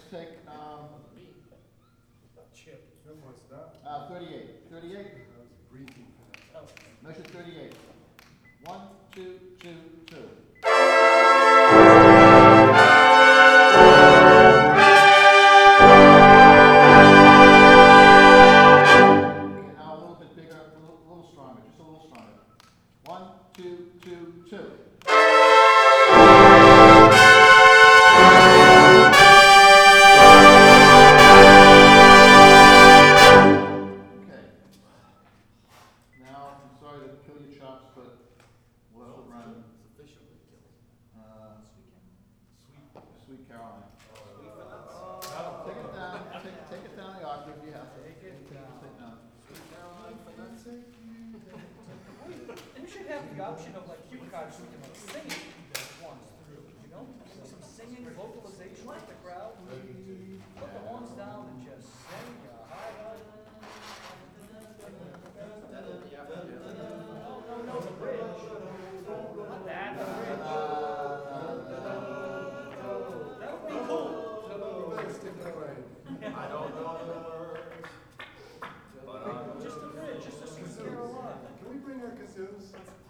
take, Chip. No more stuff. 38. 38? That was a briefing for that. Oh. Measure 38. 1, 2, 2, 2. Okay, now a little bit bigger, a little stronger, just a little stronger. 1, 2, 2, 2. Okay. Now, I'm sorry to kill your chops, but we'll have to run It's officially killed. Sweet Caroline. Oh. Take it down, take it down the octave if you have to. Take it down. Take it down. Sweet Caroline Finesse. We should have the option of like cue cards so we can like sing it once through, you know? Some singing, vocalization with the crowd. Put the horns down and just sing your heart out. That'll be after the No, the bridge. Not that, the bridge. That would be cool. You better stick that way. I don't know the words, but I Just the bridge, just to sing Caroline. Can we bring our kazoos?